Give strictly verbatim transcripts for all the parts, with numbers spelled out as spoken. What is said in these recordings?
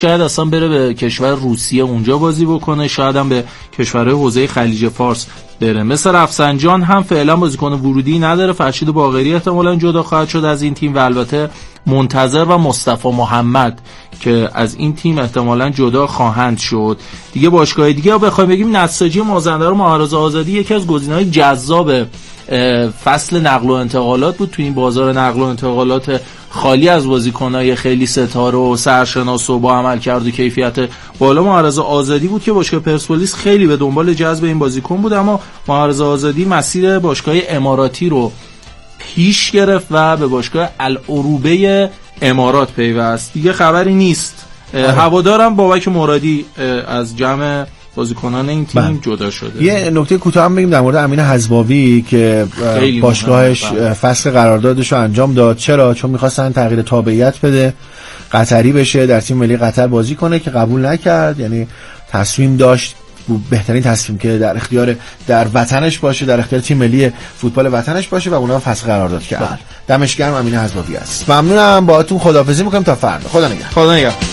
شاید اصلا بره به کشور روسیه اونجا بازی بکنه، شاید هم به کشورهای حوزه خلیج فارس بره. مثل رفسنجان هم فعلا بازیکن ورودی نداره، فرشید باقری احتمالاً جدا خواهد شد از این تیم و البته منتظر و مصطفی محمد که از این تیم احتمالاً جدا خواهند شد. دیگه باشگاه دیگه بخوایم بگیم نساجی مازندران معارض آزادی یکی از گزینه‌های جذاب فصل نقل و انتقالات بود. تو این بازار نقل و انتقالات خالی از بازیکنای خیلی ستاره و سرشناس و با عملکرد و کیفیت بالا معارض آزادی بود که باشگاه پرسپولیس خیلی به دنبال جذب این بازیکن بود، اما معارض آزادی مسیر باشگاه اماراتی رو پیش گرفت و به باشگاه العروبه امارات پیوست. دیگه خبری نیست. هوادارم بابک مرادی از جمع بازیکنان این تیم بله. جدا شده. یه نکته کوتاه هم بگیم در مورد امین حزباوی که باشگاهش فصل قراردادش رو انجام داد. چرا؟ چون می‌خواستن تغییر تابعیت بده، قطری بشه، در تیم ملی قطر بازی کنه که قبول نکرد. یعنی تصمیم داشت بهترین تصمیم که در اختیار در وطنش باشه، در اختیار تیم ملی فوتبال وطنش باشه و اونها فصل قرارداد کرد. دمش گرم امین حزباوی است. ممنونم، باهاتون خداحافظی می‌کنم تا فردا. خدا نگهدار. خدا نگهدار.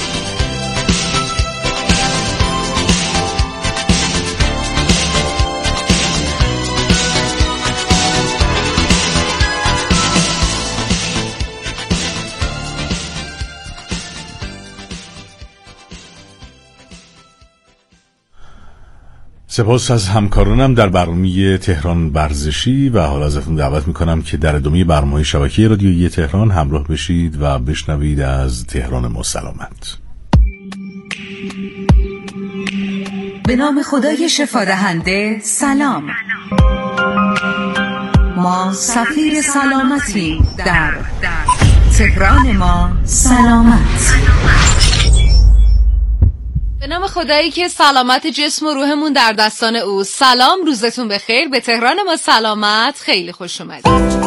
سپاس از همکارانم در برنامه تهران ورزشی و حالا ازتون دعوت میکنم که در ادامه برنامه شبکه رادیویی تهران همراه بشید و بشنوید از تهران ما سلامت. به نام خدای شفادهنده سلام. ما سفیر سلامتیم در تهران ما سلامت. به نام خدایی که سلامت جسم و روحمون در دستان او. سلام، روزتون بخیر. به تهران ما سلامت خیلی خوش اومدید.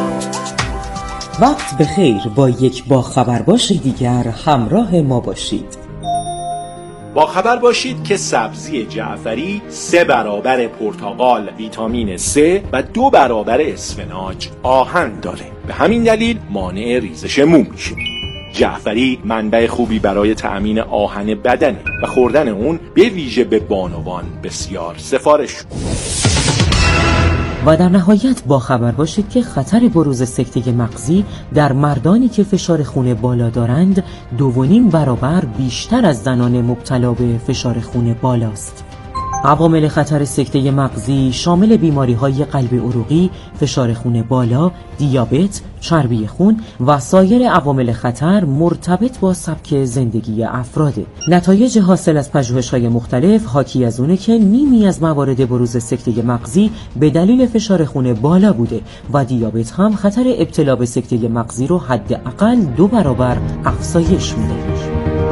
وقت بخیر، با یک با خبر باش دیگر همراه ما باشید. با خبر باشید که سبزی جعفری سه برابر پرتقال ویتامین C و دو برابر اسفناج آهن داره، به همین دلیل مانع ریزش مو میشه. جعفری منبع خوبی برای تأمین آهن بدنه و خوردن اون به ویژه به بانوان بسیار سفارش شده. و در نهایت با خبر باشید که خطر بروز سکته مغزی در مردانی که فشار خون بالا دارند دو و نیم برابر بیشتر از زنان مبتلا به فشار خون بالاست. عوامل خطر سکته مغزی شامل بیماری‌های قلب عروقی، فشار خون بالا، دیابت، چربی خون و سایر عوامل خطر مرتبط با سبک زندگی افراده. نتایج حاصل از پژوهش‌های مختلف حاکی از اونه که نیمی از موارد بروز سکته مغزی به دلیل فشار خون بالا بوده و دیابت هم خطر ابتلا به سکته مغزی رو حداقل دو برابر افزایش میده.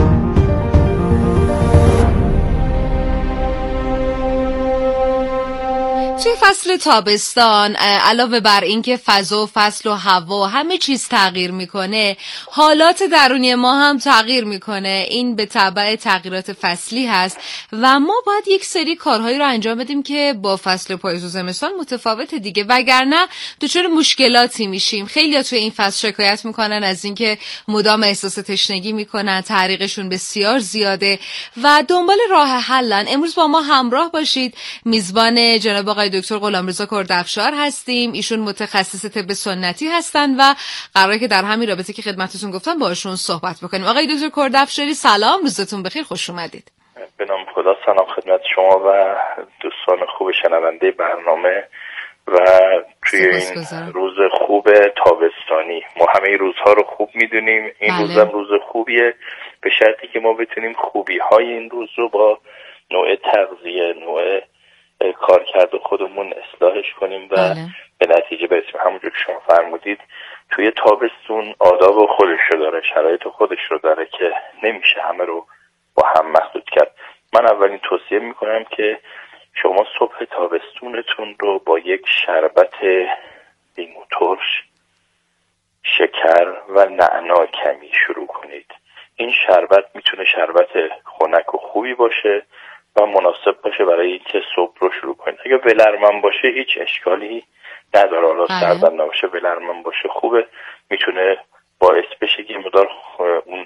توی فصل تابستان علاوه بر این که فضا و فصل و هوا همه چیز تغییر میکنه، حالات درونی ما هم تغییر میکنه. این به تبع تغییرات فصلی هست و ما باید یک سری کارهایی رو انجام بدیم که با فصل پاییز و زمستان متفاوت دیگه، وگرنه دچار مشکلاتی میشیم. خیلی‌ها توی این فصل شکایت میکنن از اینکه مدام احساس تشنگی میکنن، تعریقشون بسیار زیاده و دنبال راه حلن. امروز با ما همراه باشید. میزبان جناب آقای دکتر غلامرضا کردافشار هستیم. ایشون متخصص طب سنتی هستن و قراره که در همین رابطه که خدمتتون گفتم باشون صحبت بکنیم. آقای دکتر کردافشاری سلام، روزتون بخیر، خوش اومدید. به نام خدا، سلام خدمت شما و دوستان خوب شنونده برنامه. و توی این روز خوب تابستانی ما همه روزها رو خوب میدونیم، این بله. روزم روز خوبیه، به شرطی که ما بتونیم خوبی های این روز رو با نوع تغذیه، نوع کارکرد خودمون اصلاحش کنیم و بله. به نتیجه برسیم. همونجور که شما فرمودید توی تابستون آداب خودش رو داره، شرایط خودش رو داره که نمیشه همه رو با هم محدود کرد. من اولین توصیه میکنم که شما صبح تابستونتون رو با یک شربت لیمو ترش، شکر و نعنا کمی شروع کنید. این شربت میتونه شربت خنک و خوبی باشه و مناسب باشه برای اینکه صبح رو شروع کنید. اگه ولرمن باشه هیچ اشکالی نداره، حالا سردم نباشه ولرمن باشه خوبه، میتونه باعث بشه که مقدار اون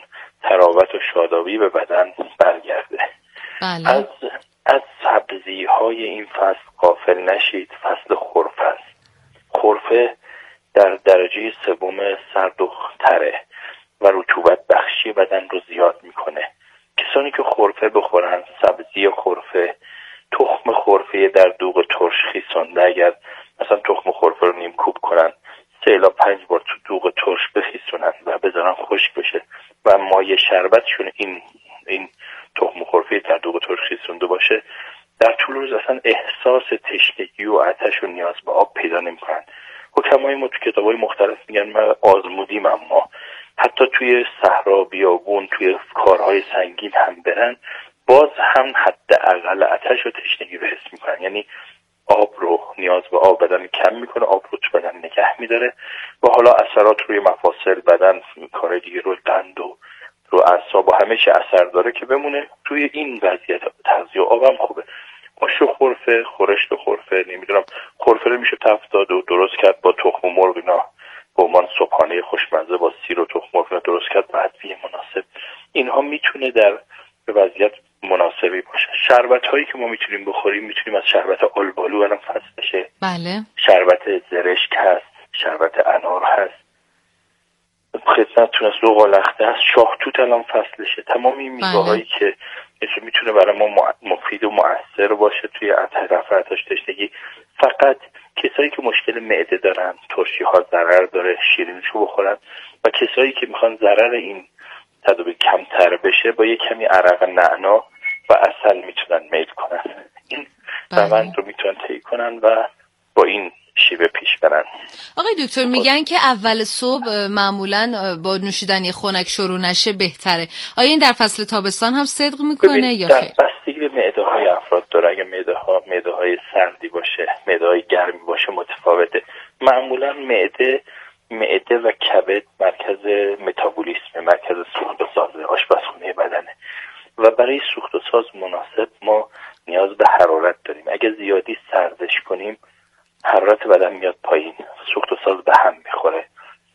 تراوت و شادابی به بدن برگرده. بله. از از سبزی های این فصل غافل نشید. فصل خرفه است. خرفه در درجه سوم سرد و تره و رطوبت بخشی بدن رو زیاد میکنه. کسانی که خرفه بخورن، سبزی خرفه، تخم خرفه در دوغ ترش خیسانده، اگر مثلا تخم خرفه رو نیم کوب کنن، سه الی پنج بار تو دوغ ترش بخیسونن و بذارن خشک بشه و مایه شربتشون این این تخم خرفه در دوغ ترش خیسونده باشه، در طول روز اصلا احساس تشنگی و آتش و نیاز به آب پیدا نمی‌کنن. حکمای ما تو کتاب‌های مختلف میگن من آزمودیم، اما حتی توی صحرا، بیابون، توی کارهای سنگین هم برن، باز هم حداقل آتش و تشنگی رو حس میکنن. یعنی آب رو، نیاز به آب بدن کم میکنه، آب رو تو بدن نگه میداره و حالا اثرات روی مفاصل بدن، کارهای دیگه، روی قند و رو اعصاب و همه چی اثر داره که بمونه. توی این وضعیت تغذیه آب هم خوبه. آش و خرفه، خورشت و خرفه، نمیدونم خرفه رو میشه تفت داد و درست کرد با تخم مرغ، اینا با عنوان صبحانه خوشمزه با سیر و تخم مرغ درست کرد با ادویه مناسب. اینها میتونه در به وضعیت مناسبی باشه. شربت هایی که ما میتونیم بخوریم، میتونیم از شربت آلبالو الان فصل بشه. بله. شربت زرشک هست، شربت انار هست، خدمتتون از زغالخته هست، شاهتوت الان فصلشه. تمام این میوه‌هایی که میتونه برای ما مفید و مؤثر باشه توی رفع آتش تشنگی. فقط کسایی که مشکل معده دارن، ترشی ها ضرر داره، شیرینیشو بخورن و کسایی که میخوان ضرر این تداوی کمتر بشه با یک کمی عرق نعنا و عسل میتونن میل کنن. این روند رو میتونن طی کنن و با این شیوه پیش برن. آقای دکتر میگن که اول صبح معمولا با نوشیدنی خنک شروع نشه بهتره. آیا این در فصل تابستان هم صدق میکنه یا خیر؟ در بستگی به معده های افراد داره. اگه معده ها معده های سردی باشه، معده های گرمی باشه متفاوته. معمولا معده معده و کبد مرکز متابولیسم، مرکز سوخت و ساز آشپزخونه بدنه و برای سوخت و ساز مناسب ما نیاز به حرارت داریم. اگه زیادی سردش کنیم حرارت بدن میاد پایین، سوخت و ساز به هم میخوره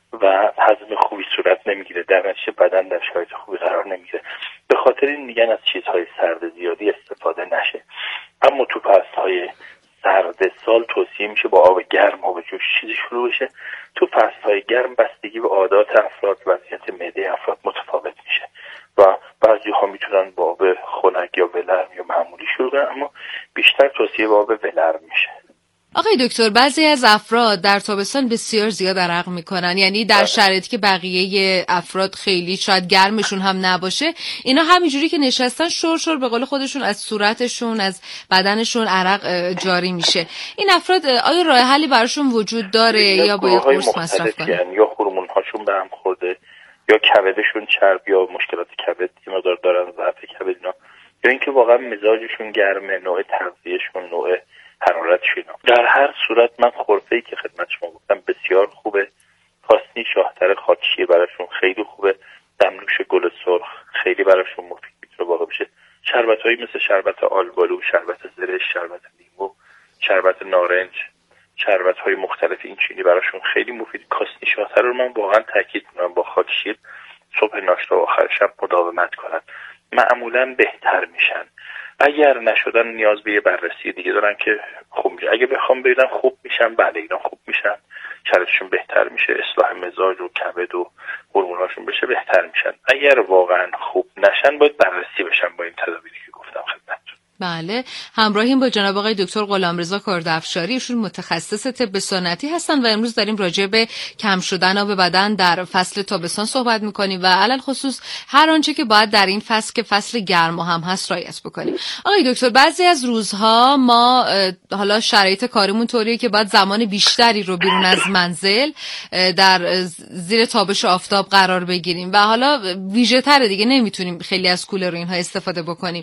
و هضم خوبی صورت نمیگیره، در نتیجه بدن در شرایط خوبی قرار نمیگیره. به خاطر این میگن از چیزهای سرد زیادی استفاده نشه. اما تو فصلهای سرد سال توصیه میشه با آب گرم و جوش چیزی شروع بشه. تو فصلهای گرم بستگی به عادات افراد، وضعیت معده افراد متفاوت میشه و بعضی ها میتونن با آب خنک یا ولرم یا معمولی شروع کنن، اما بیشتر توصیه با آب ولرم میشه. آقای دکتر، بعضی از افراد در تابستان بسیار زیاد عرق میکنن، یعنی در شرایطی که بقیه افراد خیلی شاید گرمشون هم نباشه، اینا همینجوری که نشستن شور شور به قول خودشون از صورتشون، از بدنشون عرق جاری میشه. این افراد آیا راه حلی براشون وجود داره یا باید قرص مصرف کنن؟ یا هورمون هاشون به هم خورده، یا کبدشون چرب یا مشکلات کبد مقدار دارن، ضعف کبد اینا، یا اینکه واقعا مزاجشون گرمه، نوع تغذیهشون، نوع حرارتشون. در هر صورت من خرفه‌ای که خدمت شما گفتم بسیار خوبه. پاسنی شاهتر خاکشیر براشون خیلی خوبه. دمنوش گل سرخ خیلی براشون مفید میتونه واقع بشه. شربت‌هایی مثل شربت آلبالو، شربت زرشک، شربت لیمو، شربت نارنج، شربت‌های مختلف این چینی براشون خیلی مفید. کاسنی شاهتر رو من واقعا تاکید می‌کنم با خاکشیر صبح ناشتا و آخر شب مداومت کنن، معمولاً بهتر میشن. اگر نشدن نیاز به یه بررسی دیگه دارن که خوب میشه. اگه بخوام ببینن خوب میشن، بله اینا خوب میشن، شرایطشون بهتر میشه، اصلاح مزاج و کبد و هورموناشون بشه، بهتر میشن. اگر واقعا خوب نشن باید بررسی بشن با این تدابیری که گفتم خدمتتون. بله، همراهیم با جناب آقای دکتر غلامرضا کردافشاری، ایشون متخصص طب سنتی هستن و امروز داریم راجع به کم شدن آب بدن در فصل تابستان صحبت میکنیم و علل خصوص هر آنچه که باید در این فصل که فصل گرما هم هست رعایت بکنیم. آقای دکتر، بعضی از روزها ما حالا شرایط کارمون طوریه که باید زمان بیشتری رو بیرون از منزل در زیر تابش آفتاب قرار بگیریم و حالا ویژه تره دیگه، نمیتونیم خیلی از کولر و اینها استفاده بکنیم.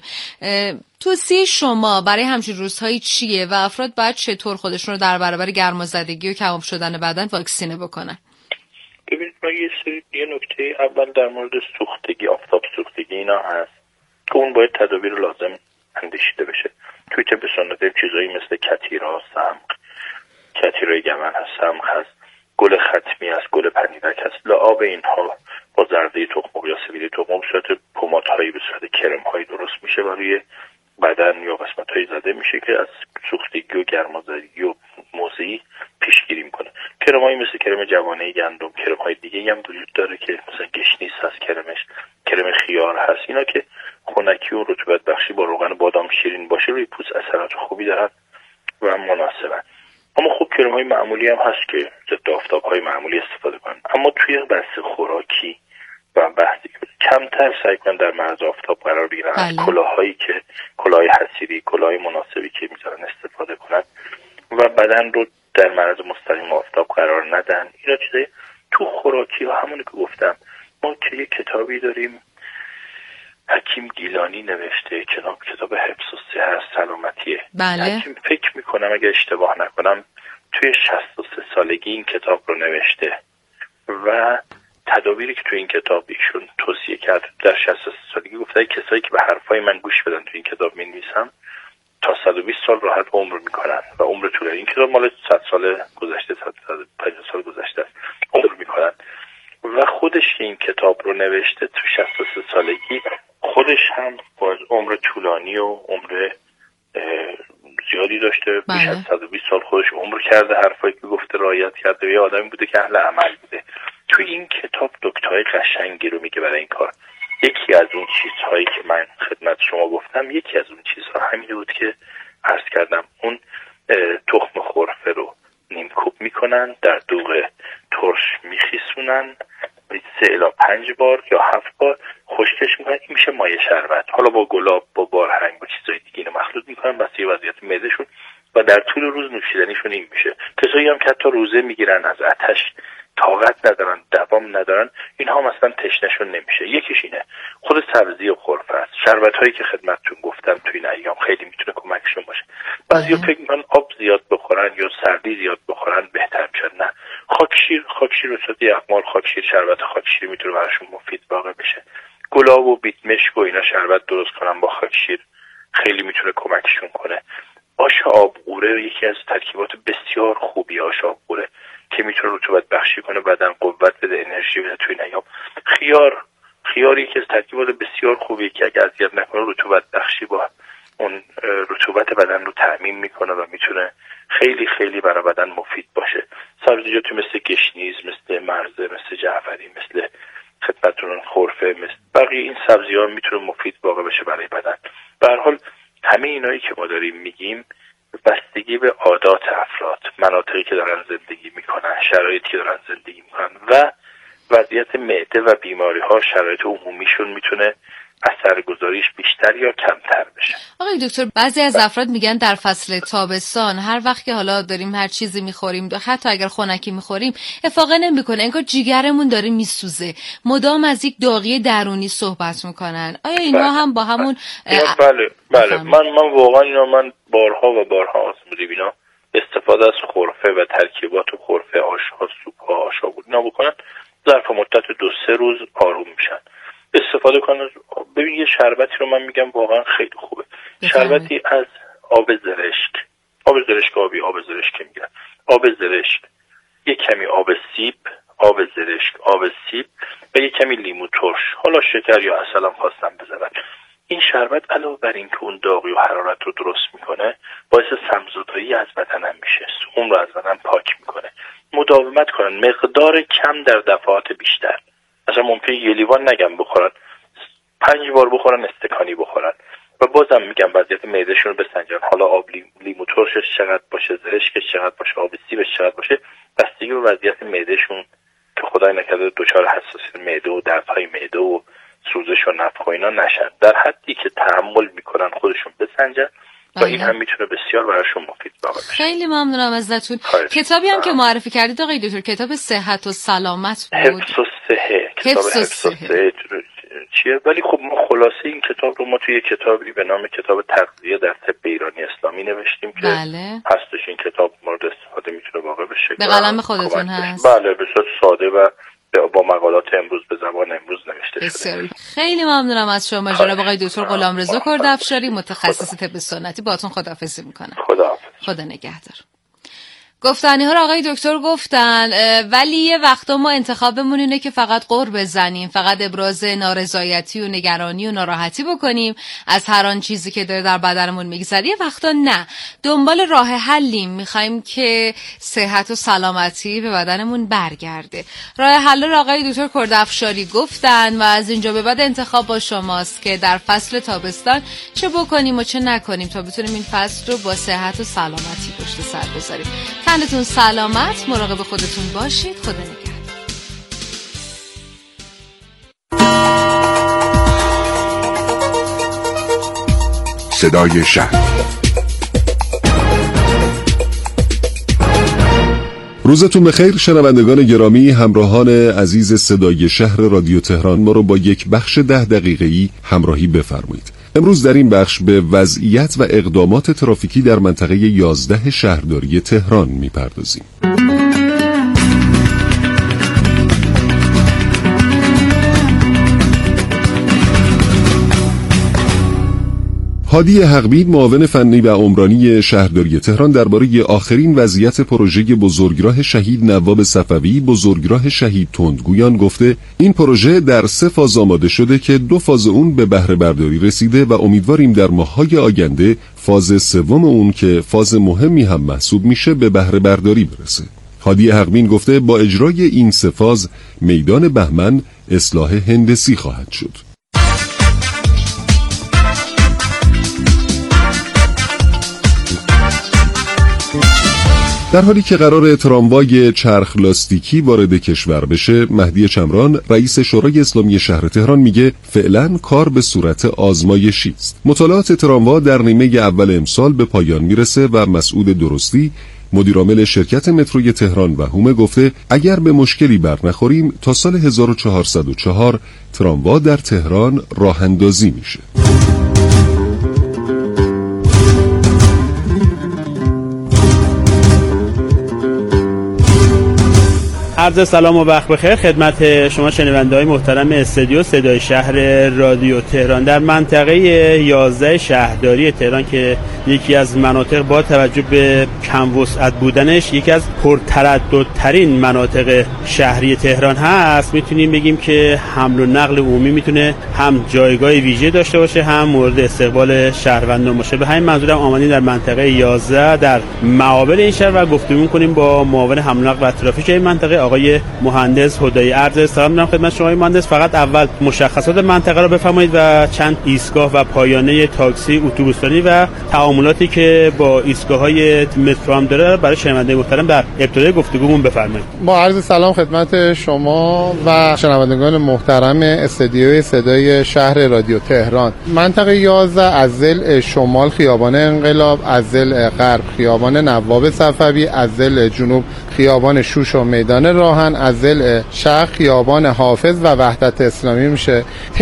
توصیه شما برای همچین روزهایی چیه و افراد باید چطور خودشون رو در برابر گرمازدگی و کباب شدن بدن واکسینه بکنن؟ ببینید ما یه سری یه نکته اول در مورد سوختگی، آفتاب سوختگی اینا هست که اون باید تدابیر لازم اندیشیده بشه. توی طب سنتی چیزایی مثل کتیرا، سمق، کتیرای گمن هست، سمق هست، گل ختمی است، گل پنیرک است. لعاب اینها با زرده تخم یا سویل تخم به صورت پمادهایی به صورت کرم‌هایی درست میشه و روی بدن یا قسمت‌های زده میشه که از سوختگی و گرمازدگی و موضعی پیشگیری میکنه. کرم‌هایی مثل کرم جوانه گندم، کرم‌های دیگه هم وجود داره که مثلا گشنیز هست کرمش، کرم خیار هست. اینا که خنکی و رطوبت بخشی با روغن بادام شیرین باشه روی پوست اثرات خوبی دارن و مناسبن. اما خب کرم‌های معمولی هم هست که ضد آفتاب‌های معمولی استفاده کنن. اما توی بحث خوراکی و بحثی کمتر سعی کنن در معرض آفتاب قرار بگیرن. بله. کلاهایی که کلاه حصیری، کلاه مناسبی که میذارن استفاده کنن و بدن رو در معرض مستقیم آفتاب قرار ندن. اینا چیزای تو خوراکی ها همونی که گفتم. ما که یک کتابی داریم حکیم گیلانی نوشته، کتاب کتاب حفظ الصحه سلامتیه. بله. حکیم فکر میکنم اگه اشتباه نکنم توی شصت و سه سالگی این کتاب رو نوشته و تدابیری که توی این کتاب ایشون توصیه کرد در شصت و سه سالگی گفته کسایی که به حرفای من گوش بدن توی این کتاب می‌نویسم تا صد و بیست سال راحت عمر میکنن و عمر طولانی. این کتاب مال صد سال گذشته، صد و پنجاه سال گذشته است، عمر میکنن و خودش این کتاب رو نوشته تو شصت و سه سالگی. خودش هم با عمر طولانی و عمر زیادی داشته، بیش از صد و بیست سال خودش عمر کرده، حرفایی که گفته رعایت کرده، یه آدمی بوده که اهل عمل بوده. توی این کتاب دکترای قشنگی رو میگه برای این کار. یکی از اون چیزهایی که من خدمت شما گفتم، یکی از اون چیزها همین بود که عرض کردم، اون تخم خرفه رو نیمکوب میکنن، در دوغ ترش میخیسونن، سه الی پنج بار یا هفت بار خشکش میکنن، این میشه مایه شربت. حالا با گلاب، با بارهنگ، با چیزای دیگه اینو مخلوط میکنن بس یه وضعیت معدهشون و در طول روز نوشیدنیشون این میشه. کسایی هم که حتی روزه میگیرن، از آتش طاقت ندارن، دوام ندارن، اینها مثلا تشنهشون نمیشه. یکیش اینه خود سبزی و خرفه است. شربت هایی که خدمتتون گفتم توی این ایام خیلی میتونه کمکشون باشه. بعضیا فکر میکنن آب زیاد بخورن یا سردی زیاد بخورن بهتر میشه. نه، خاکشیر خاکشیر به صورت یخمال، خاکشیر شربت خاکشیر میتونه براشون مفید واقع بشه. گلاب و بیت مشک و اینا شربت درست کنن با خاکشیر، خیلی میتونه کمکشون کنه. آش آبغوره یکی از ترکیبات بسیار خوبی آش آبغوره که میتونه رطوبت بخشی کنه، بدن قوت بده، انرژی بده توی این ایام. خیار خیار یکی از ترکیبات بسیار خوبی که اگه اذیت نکنه رطوبت بخشی با اون رطوبت بدن رو تأمین میکنه و میتونه خیلی خیلی برای بدن مفید باشه. سبزیجاتی مثل گشنیز، مثل مرزه، مثل جعفری، مثل خدمتتون خرفه، مثل بقیه این سبزی‌ها میتونه مفید واقع بشه برای بدن. به هر حال همه اینایی که ما داریم میگیم بستگی به عادات افراد، مناطقی که دارن زندگی میکنن، شرایطی که دارن زندگی میکنن و وضعیت معده و بیماری ها، شرایط عمومیشون میتونه اثرگذاریش بیشتر یا کمتر بشه. آقای دکتر، بعضی از افراد میگن در فصل تابستان هر وقت که حالا داریم هر چیزی میخوریم، حتی اگر خنکی میخوریم، افاقه نمیکنه، انگار جیگرمون داره میسوزه، مدام از یک داغی درونی صحبت میکنن. آیا اینها هم با همون بله بله من من واقعا اینا من بارها و بارها آزمودیم اینا استفاده از خرفه و ترکیبات خرفه، آش‌ها، سوپ‌ها، آش‌ها اینا بکنن، ظرف مدت دو سه روز آروم میشن. استفاده کنن. ببین یه شربتی رو من میگم واقعا خیلی خوبه. شربتی از آب زرشک، آب زرشک آبی، آب زرشک میگن، آب زرشک، یک کمی آب سیب، آب زرشک، آب سیب و یک کمی لیمو ترش، حالا شکر یا عسل هم خواستم بزنن. این شربت علاوه بر این که اون داغی و حرارت رو درست میکنه، باعث سمزدایی از بدنم میشه، سموم رو از بدن پاک میکنه. مداومت کنن، مقدار کم در دفعات بیشتر. مثلا ممکنه یه لیوان نگم بخورن، پنج بار بخورن، استکانی بخورن و بازم میگم وضعیت معدهشون رو بسنجن. حالا آب لیمو ترشش چقدر باشه، زرشکش چقدر باشه، آب سیبش چقدر باشه، بستگی به وضعیت معدهشون که خدای نکرده دچار حساسیت معده و دردهای معده و سوزش و نفخ و اینا نشن. در حدی که تحمل میکنن خودشون بسنجن و این هم میتونه بسیار براشون مفید باشه. خیلی ممنونم ازتون. کتابی هم که معرفی کردید آقای دکتر، کتاب صحت و سلامت بود. حفظ الصحه، کتاب حفظ الصحه چیه؟ ولی خب ما خلاصه این کتاب رو ما توی کتابی به نام کتاب تغذیه در طب ایرانی اسلامی نوشتیم که بله. هستش. این کتاب مورد استفاده میتونه واقع بشه. به قلم خودتون هست؟ بله، به صورت ساده و با مقالات امروز به زبان امروز نوشته بسیاری. شده. خیلی ممنونم از شما جناب آقای دکتر غلامرضا کردافشاری، متخصص طب سنتی. باهاتون خداحافظی میکنم. خداحافظ. خدا نگهدار. گفتنی ها رو آقای دکتر گفتن، ولی یه وقتا ما انتخابمون اینه که فقط غر بزنیم، فقط ابراز نارضایتی و نگرانی و ناراحتی بکنیم از هر آن چیزی که داره در بدنمون میگذره. یه وقتا نه، دنبال راه حلیم، میخوایم که صحت و سلامتی به بدنمون برگرده. راه حل رو آقای دکتر کردافشاری گفتن و از اینجا به بعد انتخاب با شماست که در فصل تابستان چه بکنیم و چه نکنیم تا بتونیم این فصل رو با صحت و سلامتی پشت سر بذاریم. تنتون سلامت، مراقب خودتون باشید. خدا نگهدار. صدای شهر. روزتون بخیر شنوندگان گرامی، همراهان عزیز صدای شهر رادیو تهران، ما رو با یک بخش ده دقیقه‌ای همراهی بفرمایید. امروز در این بخش به وضعیت و اقدامات ترافیکی در منطقه یازده شهرداری تهران میپردازیم. هادی حقبید، معاون فنی و عمرانی شهرداری تهران، درباره آخرین وضعیت پروژه بزرگراه شهید نواب صفوی، بزرگراه شهید تندگویان گفته این پروژه در سه فاز آماده شده که دو فاز اون به بهره برداری رسیده و امیدواریم در ماه‌های آینده فاز سوم اون که فاز مهمی هم محسوب میشه به بهره برداری برسه. هادی حقبید گفته با اجرای این سه فاز میدان بهمن اصلاح هندسی خواهد شد. در حالی که قرار تراموای چرخ لاستیکی وارد کشور بشه، مهدی چمران رئیس شورای اسلامی شهر تهران میگه فعلا کار به صورت آزمایشی است. مطالعات تراموا در نیمه اول امسال به پایان میرسه و مسعود درستی مدیرعامل شرکت متروی تهران و هومه گفته اگر به مشکلی بر نخوریم تا سال هزار و چهارصد و چهار تراموا در تهران راه اندازی میشه. عرض سلام و وقت بخیر خدمت شما شنونده‌های محترم استودیو صدای شهر رادیو تهران. در منطقه یازده شهرداری تهران که یکی از مناطق با توجه به کم وسعت بودنش یکی از پرترددترین مناطق شهری تهران هست، میتونیم بگیم که حمل و نقل عمومی میتونه هم جایگاه ویژه داشته باشه هم مورد استقبال شهروندان باشه. به همین منظور هم آمدیم در منطقه یازده در معابر این شهر و گفتگو می‌کنیم با معاون حمل و نقل و ترافیک این منطقه آقای مهندس هدایی. عرض سلام دارم خدمت شما آقای مهندس. فقط اول مشخصات منطقه رو بفرمایید و چند ایستگاه و پایانه تاکسی، اتوبوسرانی و تعاملاتی که با ایستگاه‌های مترو هم داره برای شنوندگان محترم در ابتدای گفتگومون بفرمایید. با عرض سلام خدمت شما و شنوندگان محترم استودیوی صدای شهر رادیو تهران. منطقه یازده از ضلع شمال خیابان انقلاب، از ضلع غرب خیابان نواب صفوی، از ضلع جنوب خیابان شوش و میدان راهن، از ضلع شرق خیابان حافظ و وحدت اسلامی میشه.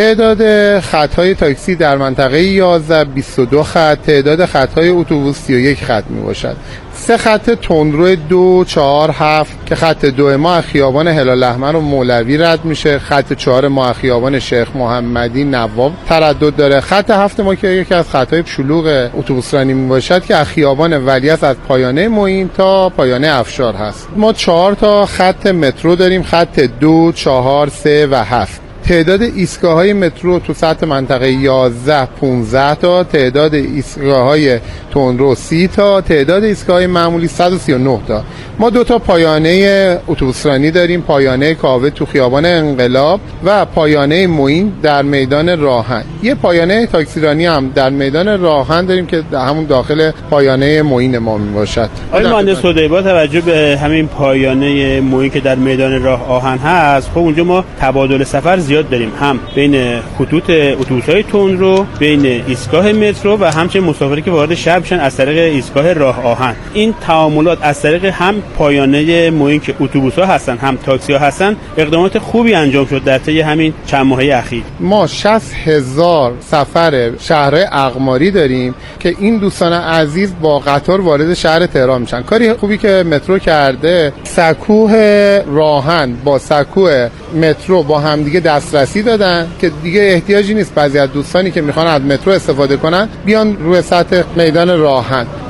تعداد خطهای تاکسی در منطقه یازده بیست و دو خط، تعداد خطهای اتوبوس سی و یک خط میباشد. سه خط تندرو دو چهار هفت که خط دو ما خیابان هلال احمر و مولوی رد میشه، خط چهار ما خیابان شیخ محمدی نواب تردد داره، خط هفت ما که یکی از خطهای شلوغ اتوبوسرانی میباشد که از خیابان ولیعصر از پایانه معین تا پایانه افشار هست. ما چهار تا خط مترو داریم، خط دو چهار سه و هفت. تعداد ایستگاه‌های مترو تو سطح منطقه یازده پانزده تا، تعداد ایستگاه‌های تندرو سی تا، تعداد ایستگاه‌های معمولی صد و سی و نه تا. ما دو تا پایانه اتوبوسرانی داریم، پایانه کاوه تو خیابان انقلاب و پایانه معین در میدان راهن. یه پایانه تاکسیرانی هم در میدان راهن داریم که همون داخل پایانه معین ما میباشد. آقای مهندس هدایی، با توجه به همین پایانه معین که در میدان راه آهن هست، خب اونجا ما تبادل سفر زیاد داریم، هم بین خطوط اتوبوس‌های تندرو، بین ایستگاه مترو و همچنین مسافری که وارد شهر میشن از طریق ایستگاه راه آهن. این تعاملات از طریق هم پایانه معین که اتوبوس‌ها هستن هم تاکسی‌ها هستن اقدامات خوبی انجام شد در طی همین چند ماهه اخیر. ما شصت هزار سفر شهرهای اقماری داریم که این دوستان عزیز با قطار وارد شهر تهران میشن. کاری خوبی که مترو کرده، سکوه راهن با سکوه مترو با هم دیگه دسترسی دادن که دیگه احتیاجی نیست بعضی از دوستانی که میخوان از مترو استفاده کنن بیان روی سطح میدان راهن.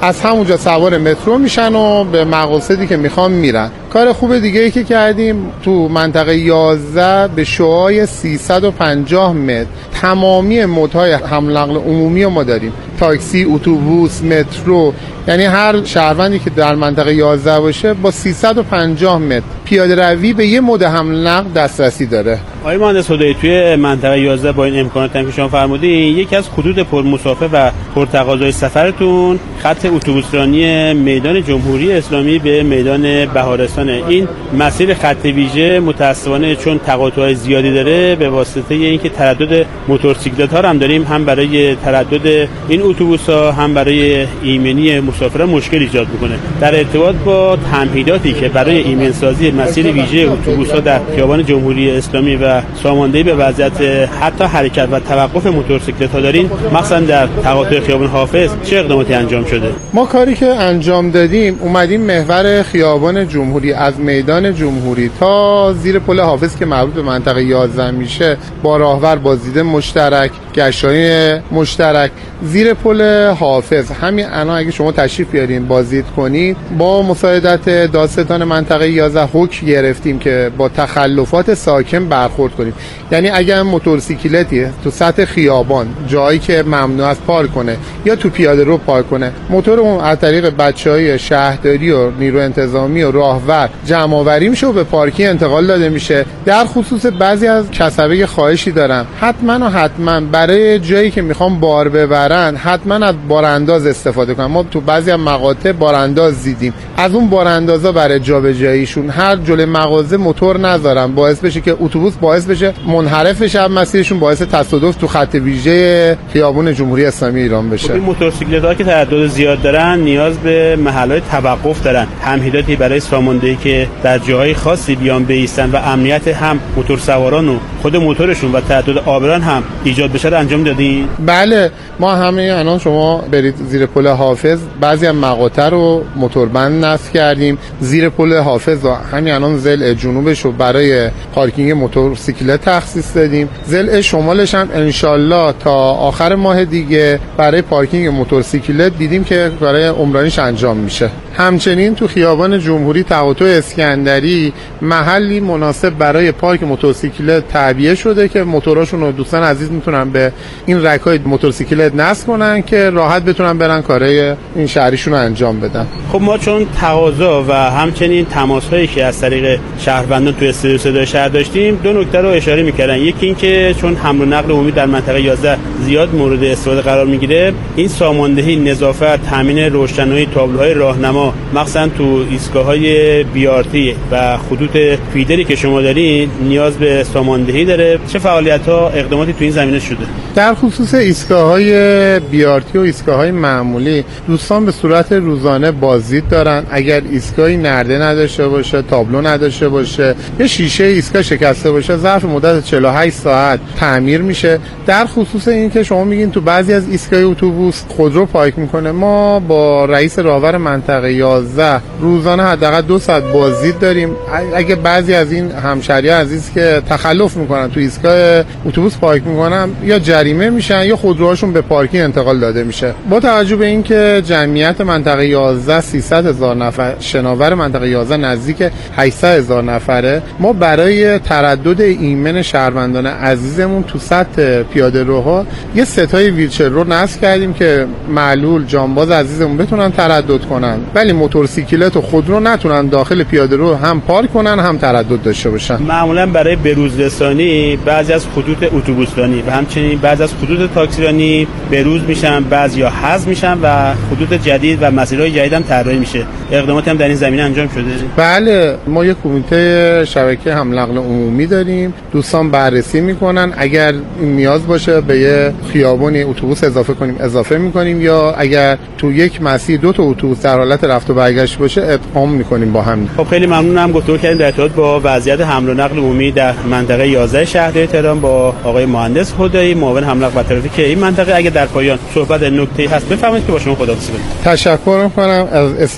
از همونجا سوار مترو میشن و به مقاصدی که میخوان میرن. کار خوب دیگه ای که کردیم تو منطقه یازده به شعاع سیصد و پنجاه متر تمامی مودهای حمل نقل عمومی ما داریم، تاکسی، اتوبوس، مترو، یعنی هر شهروندی که در منطقه یازده باشه با سیصد و پنجاه متر پیاده روی به یه مود حمل نقل دسترسی داره. آقای مهندس هدایی، توی منطقه یازده با این امکاناتی که شما فرمودین، یکی از خطوط پرمسافر و پرتقاضای سفرتون خط اتوبوسرانی میدان جمهوری اسلامی به میدان بهارستان. این مسیر خط ویژه متأسفانه چون تقاطعات زیادی داره به واسطه اینکه تردد موتورسیکلت‌ها هم داریم، هم برای تردد این اتوبوس‌ها هم برای ایمنی مسافران مشکل ایجاد می‌کنه. در ارتباط با تمهیداتی که برای ایمن‌سازی مسیر ویژه اتوبوس‌ها در خیابان جمهوری اسلامی و ساماندهی به وضعیت حتی حرکت و توقف موتورسیکلت‌ها دارین، مثلا در تقاطع خیابان حافظ چه اقداماتی انجام شده؟ ما کاری که انجام دادیم اومدیم محور خیابان جمهوری از میدان جمهوری تا زیر پل حافظ که مربوط به منطقه یازده میشه با راهور بازدید مشترک، گشتاری مشترک زیر پل حافظ، همین الان اگه شما تشریف بیارین بازدید کنید، با مساعدت دادستان منطقه یازده حکم گرفتیم که با تخلفات ساکن برخورد کنیم. یعنی اگر موتورسیکلتی تو سطح خیابان جایی که ممنوع است پارک کنه یا تو پیاده رو پارک کنه، موتور اون از طریق بچهای شهرداری و نیرو انتظامی و راهور جمع آوری میشه و به پارکی انتقال داده میشه. در خصوص بعضی از کسبه خواهشی دارم، حتما و حتما برای جایی که میخوام بار ببرن حتما از بارانداز استفاده کنن. ما تو بعضی از مقاطع بارانداز دیدیم، از اون باراندازا برای جابجاییشون هر جلوی مغازه موتور نذارن، باعث بشه که اتوبوس باعث بشه منحرف بشه از مسیرشون، باعث تصادف تو خط ویژه خیابان جمهوری اسلامی ایران بشه. این موتورسیکلت‌ها که تردد زیاد دارن نیاز به محل‌های توقف دارن، تمهیداتی برای ساماندهی که در جاهای خاصی بیان بایستن و امنیت هم موتورسواران و خود موتورشون و تردد عابران هم ایجاد بشه انجام دادین؟ بله، ما همه الان شما برید زیر پل حافظ بعضی از مقاطع رو موتوربند نصب کردیم. زیر پل حافظ و همین الان ضلع جنوبش رو برای پارکینگ موتورسیکلت تخصیص دادیم. ضلع شمالش هم انشالله تا آخر ماه دیگه برای پارکینگ موتورسیکلت دیدیم که برای عمرانیش انجام میشه. همچنین تو خیابان جمهوری تقاطع اسکندری محلی مناسب برای پارک موتورسیکلت تعبیه شده که موتوراشون رو دوستان عزیز میتونن به این رکای موتورسیکلت نصب کنن که راحت بتونن برن کارهای این شهریشون رو انجام بدن. خب ما چون تقاضا و همچنین تماس‌هایی که از طریق شهروندان تو استودیو صدای شهر داشتیم، دو نکته رو اشاره می‌کردن. یکی این که چون حمل و نقل عمومی در منطقه یازده زیاد مورد استفاده قرار میگیره، این ساماندهی، نظافت، تامین روشنایی، تابلوهای راهنما، مثلا تو ایستگاه‌های بی آر تی و خطوط فیدری که شما دارین نیاز به ساماندهی داره. چه فعالیت‌ها اقداماتی تو این زمینه شده؟ در خصوص ایستگاه‌های بی آر تی و ایستگاه‌های معمولی دوستان به صورت روزانه بازدید دارن. اگر ایستگاهی نرده نداشته باشه، تابلو نداشته باشه یا شیشه ایستگاه شکسته باشه، ظرف مدت چهل و هشت ساعت تعمیر میشه. در خصوص این که شما میگین تو بعضی از ایستگاه اتوبوس خودرو پارک میکنه، ما با رئیس راهور منطقه یازده روزانه حداقل دو ساعت بازدید داریم. اگه بعضی از این همشهریان عزیز که تخلف میکنن تو ایستگاه اتوبوس پارک میکنن، یا جریمه میشن یا خودروهاشون به پارکینگ انتقال داده میشه. با توجه به اینکه جمعیت منطقه یازده سیصد هزار نفر، شناور منطقه یازده نزدیک هشتصد هزار نفره، ما برای تردد ایمن شهروندان عزیزمون تو سطح پیاده روها یه ستای ویلچر رو نصب کردیم که معلول جانباز عزیزمون بتونن تردد کنن، ولی موتورسیکلت و خودرو نتونن داخل پیاده رو هم پارک کنن هم تردد داشته باشن. معمولا برای بروزرسانی بعضی از خطوط اتوبوسرانی و همچنین بعضی از خطوط تاکسیرانی بروز میشن، بعضیا حذف میشن و خطوط جدید و مسیرهای جدید هم طراحی میشه. اقداماتی هم در این زمینه انجام شده؟ بله، ما یک کمیته شبکه حمل نقل عمومی داریم. دوستان بررسی میکنن، اگر نیاز باشه به یه خیابانی اتوبوس اضافه کنیم اضافه میکنیم، یا اگر تو یک مسیر دو تا اتوبوس در حالت رفت و برگشت باشه ادغام میکنیم با هم. خب خیلی ممنونم. گفتگو کردیم در ارتباط با وضعیت حمل و نقل عمومی در منطقه یازده شهرداری تهران با آقای مهندس هدایی، معاون حمل و نقل و ترافیک این منطقه. اگه در پایان صحبت نکته‌ای هست بفرمایید که با شما خداحافظی کنیم. تشکر میکنم از استودیوی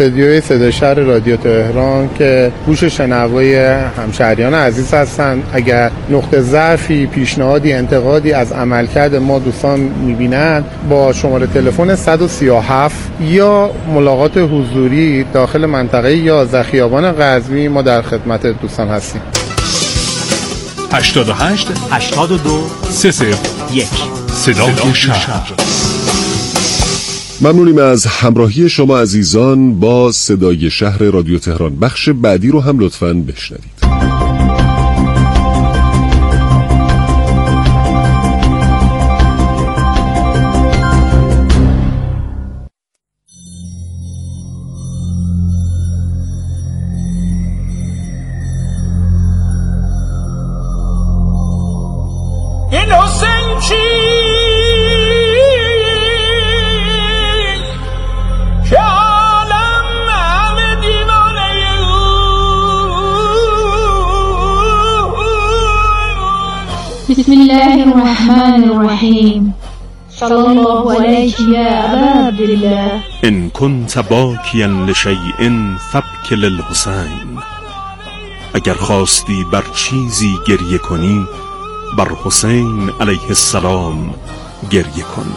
صدای شهر رادیو تهران که گوش شنوای همشهریان عزیز هستند. اگر نقطه ضعفی، پیشنهادی، انتقادی از عملکرد ما دوستان می‌بینند، با شماره تلفن صد و سی و هفت یا ملاقات حضوری داخل منطقه یازده خیابان قزوین ما در خدمت دوستان هستیم. هشتاد و هشت هشتاد و دو سه صفر یک صدای شهر. ممنونیم از همراهی شما عزیزان با صدای شهر رادیو تهران. بخش بعدی رو هم لطفاً بشنوید. بسم الله الرحمن الرحیم. صلی الله علیک یا ابا عبدالله. ان كنت باکیا لشیء فابک للحسین. اگر خواستی بر چیزی گریه کنی، بر حسین علیه السلام گریه کن.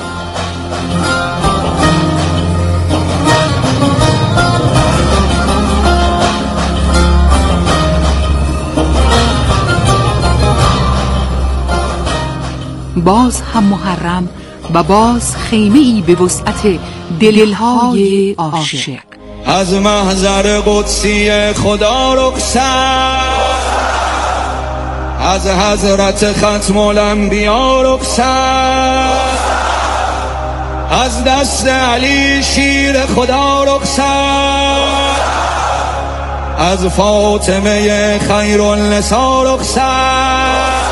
باز هم محرم و باز خیمه‌ای به وسعت دلهای عاشق. از محضر قدسی خدا رخصت، از حضرت ختم الانبیا رخصت، از دست علی شیر خدا رخصت، از فاطمه خیر النساء رخصت،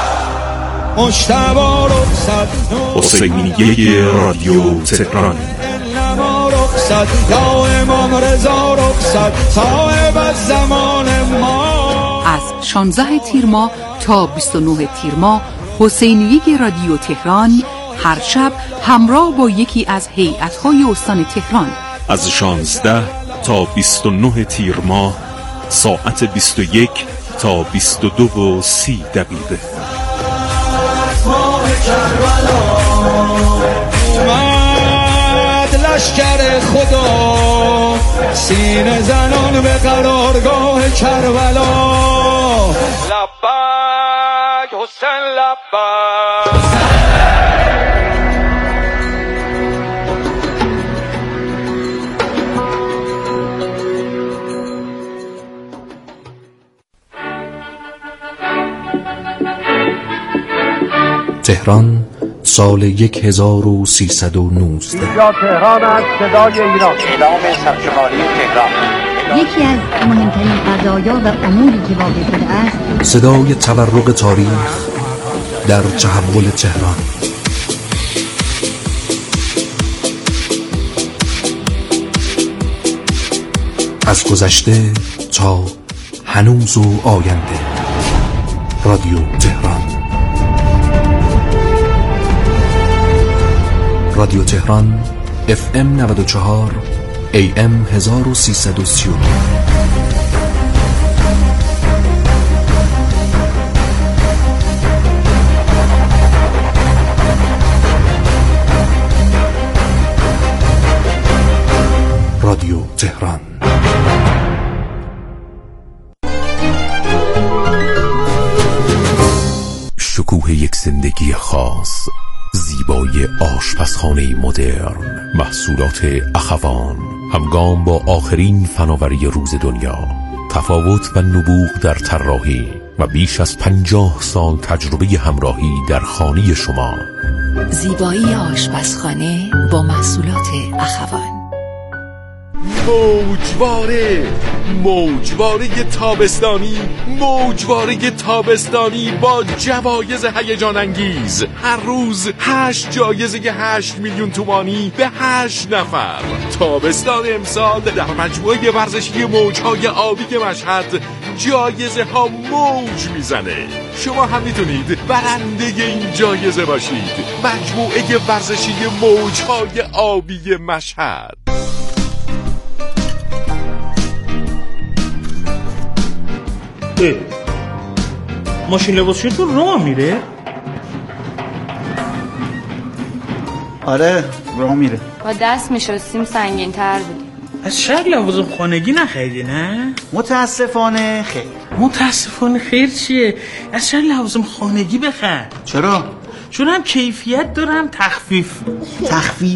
مجتبی رخصت، حسینیه رادیو تهران. رخصت یا امام رضا رخصت، صاحب الزمان ما. از شانزده تیر ماه تا بیست و نه تیر ماه حسینیه رادیو تهران هر شب همراه با یکی از هیئت‌های استان تهران از شانزده تا بیست و نه تیر ماه ساعت بیست و یک تا بیست و دو و سی دقیقه. اومد لشکر خدا، سینه زنان به قرارگاه کربلا. لبک حسین لبک. تهران سال یک هزار و سیصد و نوزده. اینجا تهران است، صدای ایران. اعلام سرشماری تهران. یکی از مهمترین قضایا و اموری که واقع شده است، صدای تورق تاریخ در تحول تهران. از گذشته تا هنوز و آینده. رادیو تهران. رادیو تهران اف ام نود و چهار ای ام هزار و سیصد و سی و نه. رادیو تهران. شکوه یک زندگی خاص، زیبایی آشپزخانه مدرن، محصولات اخوان، همگام با آخرین فناوری روز دنیا، تفاوت و نبوغ در طراحی و بیش از پنجاه سال تجربه همراهی در خانه شما. زیبایی آشپزخانه با محصولات اخوان. موجواره موجواره تابستانی موجواره تابستانی با جوایز هیجان انگیز. هر روز هشت جایزه هشت میلیون تومانی به هشت نفر. تابستان امسال در مجموعه ورزشی موجهای آبی مشهد جایزه ها موج میزنه. شما هم میتونید برنده این جایزه باشید. مجموعه ورزشی موجهای آبی مشهد. ماشین لباسشویی تو راه میره؟ آره راه میره. با دست میشستیم سنگین تر بود. از شاید لوازم خانگی نخریدی نه؟ متاسفانه خیر. متاسفانه خیر چیه؟ از شاید لوازم خانگی بخر. چرا؟ چون هم کیفیت داره هم تخفیف. تخفیف؟